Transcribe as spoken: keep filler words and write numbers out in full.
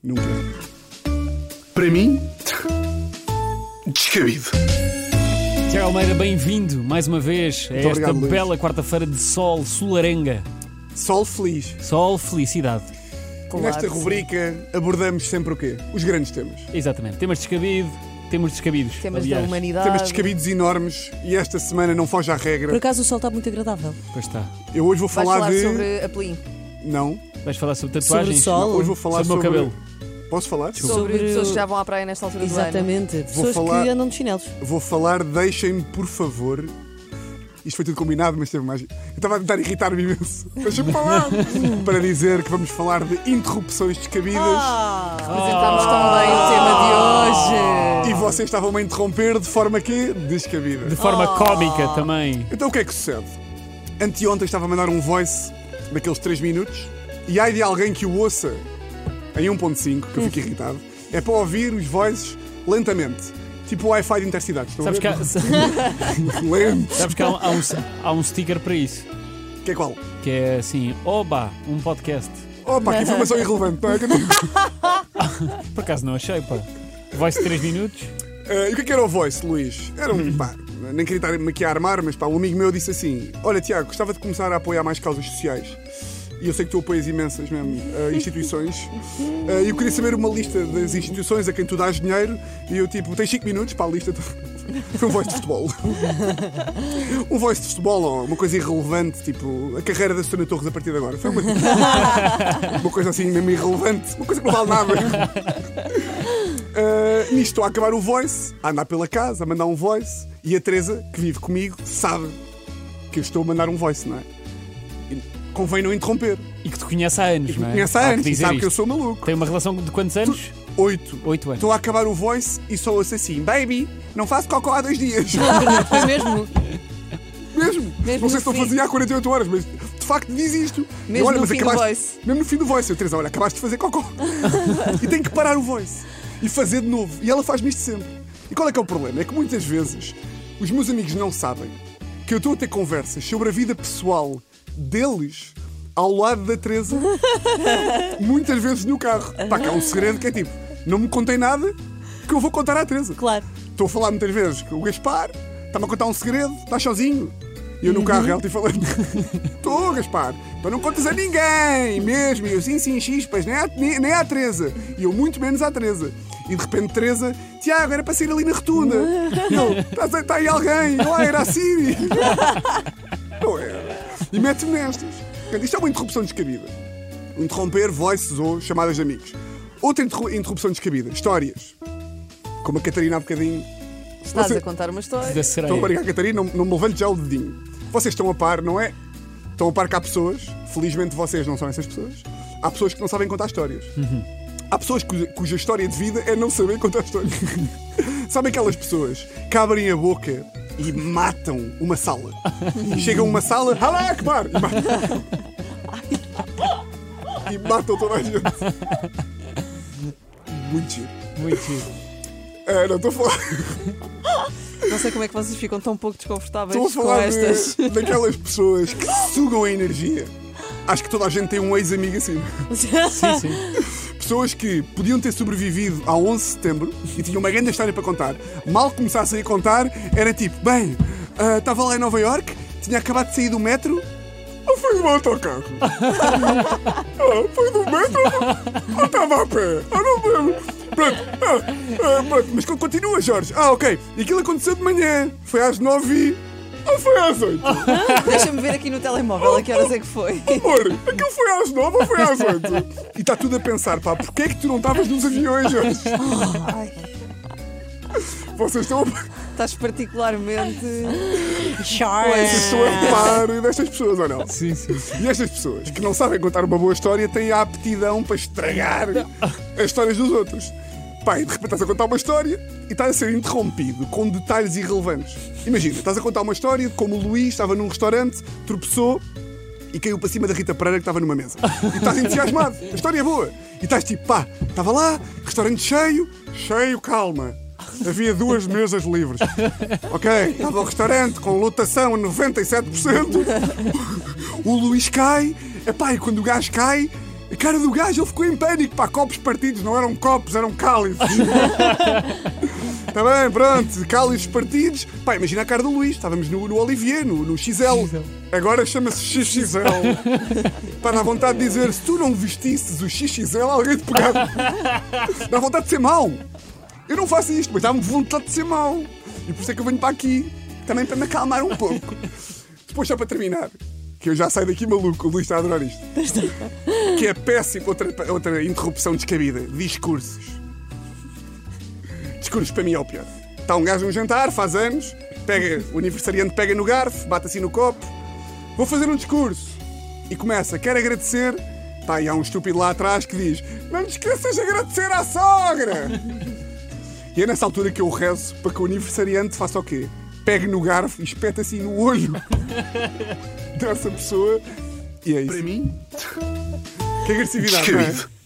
Nunca. Para mim, descabido. Tiago Almeida, bem-vindo mais uma vez a esta obrigado, bela quarta-feira de sol, solarenga. Sol feliz. Sol, felicidade. Claro, Nesta sim. rubrica abordamos sempre o quê? Os grandes temas. Exatamente. Temas descabido, temos descabidos. Temas aliás. da humanidade. Temas descabidos enormes e esta semana não foge à Por regra. acaso o sol está muito agradável. Pois está. Eu hoje vou Vais falar, falar de... sobre a Pelim. Não. Vais falar sobre Sobre tatuagens? o sol. Hoje vou falar Sobre o sobre... meu cabelo. Posso falar? Sobre, Sobre pessoas o- que já vão à praia nesta altura do ano. Exatamente, pessoas falar- que andam de chinelos. Vou falar, deixem-me, por favor... Isto foi tudo combinado, mas teve mais... Eu estava a tentar irritar-me imenso. Deixem-me falar. Para dizer que vamos falar de interrupções descabidas. Ah, apresentámos tão bem o tema de hoje. E vocês estavam-me a interromper de forma que descabida. De forma Oh. cómica também. Então o que é que sucede? Anteontem estava a mandar um voice daqueles três minutos e ai de alguém que o ouça em um ponto cinco, que eu fico irritado. É para ouvir os voices lentamente. Tipo o Wi-Fi de intercidades. Estão a Sabes que, ver? há, Lento. sabes que há, um, há, um, há um sticker para isso. Que é qual? Que é assim, oba, um podcast. Opa, que informação irrelevante, não é? Por acaso não achei, pá. Voice de três minutos. Uh, e o que é que era o voice, Luís? Era um, pá, nem queria estar-me aqui a armar, mas pá, um amigo meu disse assim: olha, Tiago, gostava de começar a apoiar mais causas sociais. E eu sei que tu apoias imensas mesmo uh, instituições. Uh, E eu queria saber uma lista das instituições a quem tu dás dinheiro. E eu, tipo, tens cinco minutos para a lista. Foi um voice de futebol. Um voice de futebol ou uma coisa irrelevante, tipo a carreira da Susana Torres a partir de agora. Foi uma, uma coisa assim mesmo irrelevante. Uma coisa que não vale nada. Uh, nisto estou a acabar o voice, a andar pela casa, a mandar um voice. E a Teresa, que vive comigo, sabe que eu estou a mandar um voice, não é? E convém não interromper. E que te conhece há anos, E que não me é? conhece há Há que anos e dizer sabe que eu isto. sou maluco. Tem uma relação de quantos anos? Oito. Oito anos. Estou a acabar o voice e só ouço assim: baby, não faço cocó há dois dias. Foi mesmo? Mesmo. Mesmo Não sei no se estou a fim. fazer há quarenta e oito horas, mas de facto diz isto. Mesmo Olha, no mas fim do acabaste- voice. Mesmo no fim do voice. Eu, Teresa, olha, acabaste de fazer cocó. E tenho que parar o voice e fazer de novo. E ela faz-me isto sempre. E qual é que é o problema? É que muitas vezes os meus amigos não sabem que eu estou a ter conversas sobre a vida pessoal deles ao lado da Teresa, muitas vezes no carro. Pá, que é um segredo que é tipo: não me contei nada que eu vou contar à Teresa. Claro. Estou a falar muitas vezes que o Gaspar está-me a contar um segredo, estás sozinho. E eu no carro, ela te falando: estou, Gaspar, então não contas a ninguém mesmo. E eu, sim, sim, chispas, nem à, nem, nem à Teresa. E eu, muito menos à Teresa. E de repente, Teresa: Tiago, era para sair ali na rotunda. E eu: está tá aí alguém? Eu, ah, era a Siri. Não era. E mete-me nestas. Portanto, isto é uma interrupção descabida. Interromper voices ou chamadas de amigos. Outra interru- interrupção descabida: histórias. Como a Catarina há bocadinho. Estás Você- a contar uma história. Da sereia. Estou a brincar, Catarina, não, não me levante já o dedinho. Vocês estão a par, não é? Estão a par que há pessoas, felizmente vocês não são essas pessoas, há pessoas que não sabem contar histórias. Há pessoas cuja, cuja história de vida é não saber contar histórias. Sabem aquelas pessoas que abrem a boca e matam uma sala? E chegam a uma sala, Alá Akbar! E matam, e matam toda a gente. Muito giro. Muito giro. É, não estou a falar. Não sei como é que vocês ficam tão pouco desconfortáveis Estou a com falar estas. de, daquelas pessoas que sugam a energia. Acho que toda a gente tem um ex-amigo assim. Sim, sim. Pessoas que podiam ter sobrevivido ao onze de setembro e tinham uma grande história para contar. Mal começassem a contar, era tipo: bem, ah, estava lá em Nova Iorque, tinha acabado de sair do metro. Ou foi do autocarro? Ah, foi do metro? Ou estava a pé? Ah, não me lembro. Pronto. Ah, ah, pronto. Mas continua, Jorge. Ah, ok. E aquilo aconteceu de manhã. Foi às nove e... Ou foi às oito? Deixa-me ver aqui no telemóvel a que horas é que foi. Amor, aquilo foi às nove ou foi às oito? E está tudo a pensar: pá, porquê é que tu não estavas nos aviões, Jorge? Ai, Vocês estão a... estás particularmente. Vocês estão a par destas pessoas, ou não? Sim, sim, sim. E estas pessoas que não sabem contar uma boa história têm a aptidão para estragar as histórias dos outros. Pá, e de repente estás a contar uma história e estás a ser interrompido com detalhes irrelevantes. Imagina, estás a contar uma história de como o Luís estava num restaurante, tropeçou e caiu para cima da Rita Pereira que estava numa mesa. E estás entusiasmado, a história é boa. E estás tipo: pá, estava lá, restaurante cheio, cheio, calma. Havia duas mesas livres. Ok, estava o restaurante com lotação a noventa e sete por cento. O Luís cai. Epá, e quando o gajo cai, cara do gajo, ele ficou em pânico. Pá, copos partidos, não eram copos, eram cálices. Está bem, pronto, cálices partidos. Pá, imagina a cara do Luís, estávamos no, no Olivier, no, no X L. Agora chama-se X X L. Pá, dá vontade de dizer, se tu não vestisses o X X L, alguém te pegava. Dá vontade de ser mau. Eu não faço isto, mas dá-me vontade de ser mau. E por isso é que eu venho para aqui, também para me acalmar um pouco. Depois, só para terminar, que eu já saio daqui maluco, o Luís está a adorar isto. Que é péssimo, outra, outra interrupção descabida. Discursos. Discursos para mim é o pior. Está um gajo num jantar, faz anos, pega, o aniversariante pega no garfo, bate assim no copo. Vou fazer um discurso. E começa, quero agradecer. Pá, e há um estúpido lá atrás que diz, não te esqueças de agradecer à sogra. E é nessa altura que eu rezo para que o aniversariante faça o quê? Pegue no garfo e espeta assim no olho dessa pessoa. E é isso. Para mim, Que agressividade, não é? descabido.